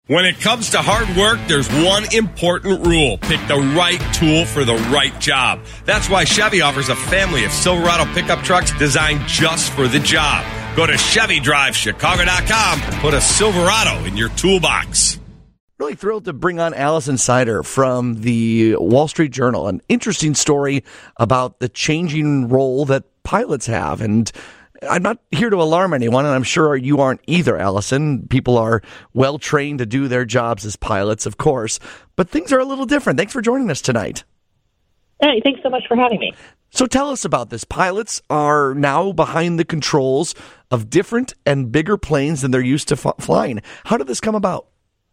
When it comes to hard work, there's one important rule. Pick the right tool for the right job. That's why Chevy offers a family of Silverado pickup trucks designed just for the job. Go to ChevyDriveChicago.com and put a Silverado in your toolbox. Really thrilled to bring on Allison Sider from the Wall Street Journal. An interesting story about the changing role that pilots have. And I'm not here to alarm anyone, and I'm sure you aren't either, Allison. People are well trained to do their jobs as pilots, of course, but things are a little different. Thanks for joining us tonight. Hey, thanks so much for having me. So tell us about this. Pilots are now behind the controls of different and bigger planes than they're used to flying. How did this come about?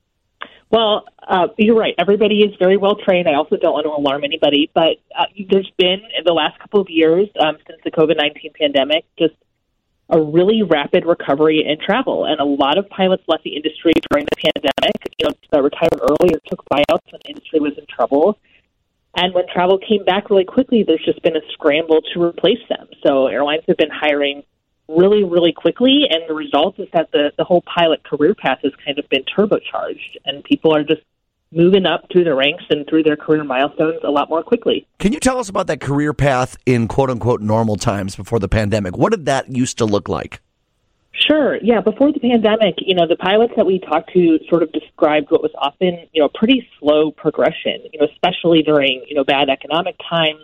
Well, you're right. Everybody is very well trained. I also don't want to alarm anybody, but there's been, in the last couple of years, since the COVID-19 pandemic, just a really rapid recovery in travel. And a lot of pilots left the industry during the pandemic, retired early or took buyouts when the industry was in trouble. And when travel came back really quickly, there's just been a scramble to replace them. So airlines have been hiring really, really quickly, and the result is that the whole pilot career path has kind of been turbocharged, and people are just moving up through the ranks and through their career milestones a lot more quickly. Can you tell us about that career path in quote-unquote normal times before the pandemic? What did that used to look like? Sure. Yeah. Before the pandemic, the pilots that we talked to sort of described what was often, pretty slow progression, especially during, bad economic times.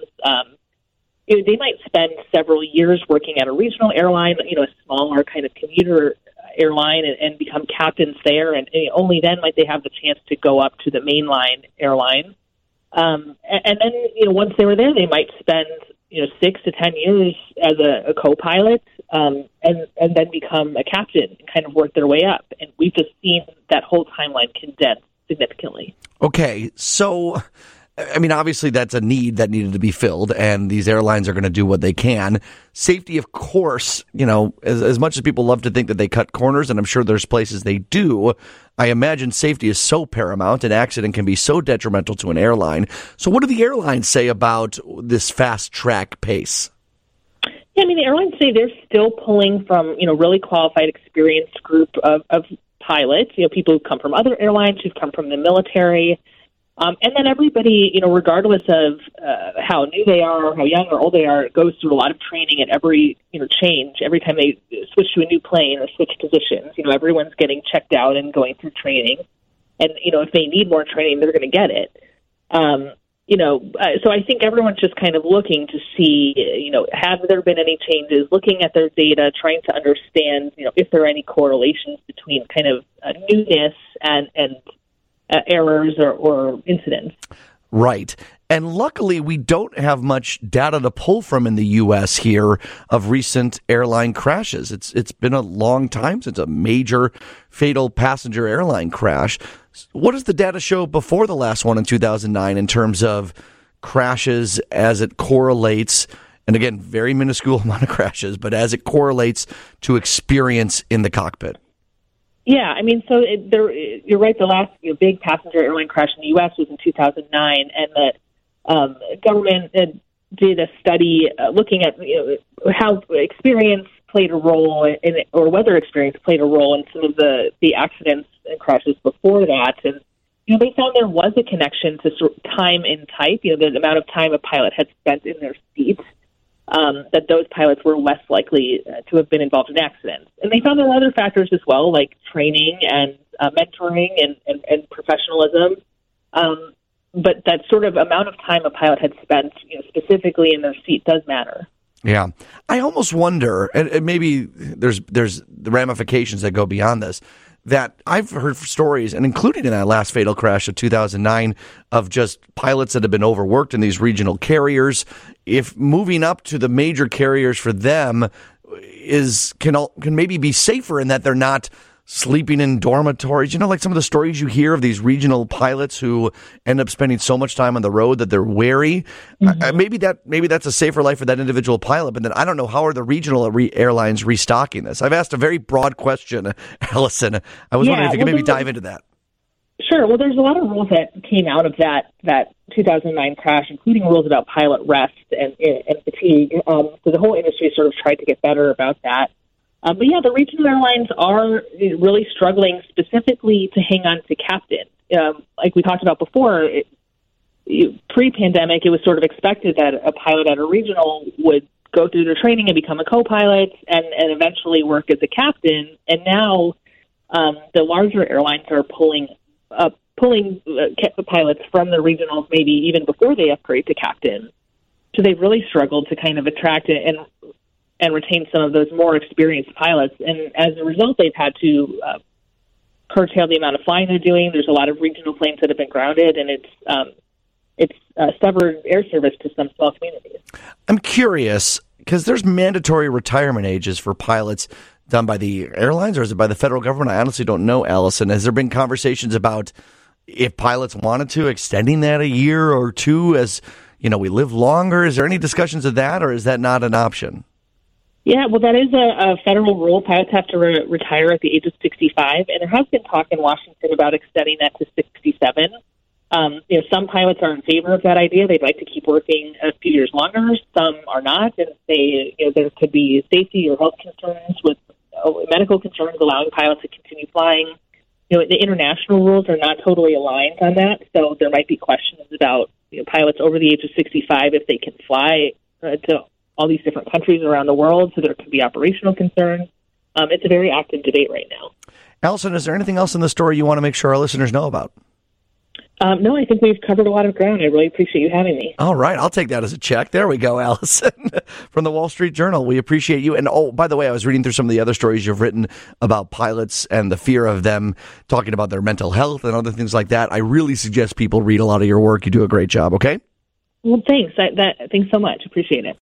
They might spend several years working at a regional airline, a smaller kind of commuter airline and become captains there. And only then might they have the chance to go up to the mainline airline. And then, once they were there, they might spend, 6 to 10 years as a co-pilot and then become a captain and kind of work their way up. And we've just seen that whole timeline condensed significantly. Okay, so obviously that's a need that needed to be filled, and these airlines are going to do what they can. Safety, of course, as much as people love to think that they cut corners, and I'm sure there's places they do, I imagine safety is so paramount, an accident can be so detrimental to an airline. So what do the airlines say about this fast-track pace? Yeah, the airlines say they're still pulling from, really qualified, experienced group of pilots, people who come from other airlines, who've come from the military. And then everybody, regardless of how new they are, or how young or old they are, goes through a lot of training at every, change. Every time they switch to a new plane or switch positions, everyone's getting checked out and going through training. And, if they need more training, they're going to get it. So I think everyone's just kind of looking to see, have there been any changes, looking at their data, trying to understand, if there are any correlations between kind of newness and errors or incidents. Right. And luckily, we don't have much data to pull from in the U.S. here of recent airline crashes. It's been a long time since a major fatal passenger airline crash. What does the data show before the last one in 2009 in terms of crashes as it correlates, and again, very minuscule amount of crashes, but as it correlates to experience in the cockpit? Yeah, you're right. The last big passenger airline crash in the U.S. was in 2009, and the government did a study looking at how experience played a role or weather experience played a role in some of the accidents and crashes before that, and they found there was a connection to time and type. The amount of time a pilot had spent in their seat. That those pilots were less likely to have been involved in accidents. And they found there were other factors as well, like training and mentoring and professionalism. But that sort of amount of time a pilot had spent specifically in their seat does matter. Yeah. I almost wonder, and maybe there's the ramifications that go beyond this, that I've heard stories, and including in that last fatal crash of 2009, of just pilots that have been overworked in these regional carriers. If moving up to the major carriers for them can maybe be safer in that they're not sleeping in dormitories. Like some of the stories you hear of these regional pilots who end up spending so much time on the road that they're wary. Mm-hmm. Maybe that's a safer life for that individual pilot. But then I don't know, how are the regional airlines restocking this? I've asked a very broad question, Allison. I was wondering if you could maybe dive into that. Sure. Well, there's a lot of rules that came out of that 2009 crash, including rules about pilot rest and fatigue. So the whole industry sort of tried to get better about that. But yeah, the regional airlines are really struggling specifically to hang on to captains. Like we talked about before, pre-pandemic, it was sort of expected that a pilot at a regional would go through their training and become a co-pilot and eventually work as a captain. And now the larger airlines are pulling pilots from the regionals maybe even before they upgrade to captain. So they've really struggled to kind of attract and retain some of those more experienced pilots. And as a result, they've had to curtail the amount of flying they're doing. There's a lot of regional planes that have been grounded, and it's severed air service to some small communities. I'm curious, because there's mandatory retirement ages for pilots done by the airlines, or is it by the federal government? I honestly don't know, Allison. Has there been conversations about if pilots wanted to, extending that a year or two as, we live longer? Is there any discussions of that, or is that not an option? Yeah, well, that is a federal rule. Pilots have to retire at the age of 65, and there has been talk in Washington about extending that to 67. Some pilots are in favor of that idea. They'd like to keep working a few years longer. Some are not, and there could be safety or health concerns with medical concerns allowing pilots to continue flying. The international rules are not totally aligned on that, so there might be questions about pilots over the age of 65 if they can fly to all these different countries around the world, so there could be operational concerns. It's a very active debate right now. Allison, is there anything else in the story you want to make sure our listeners know about? No, I think we've covered a lot of ground. I really appreciate you having me. All right. I'll take that as a check. There we go, Allison, from the Wall Street Journal. We appreciate you. And, by the way, I was reading through some of the other stories you've written about pilots and the fear of them talking about their mental health and other things like that. I really suggest people read a lot of your work. You do a great job, okay? Well, thanks. Thanks so much. Appreciate it.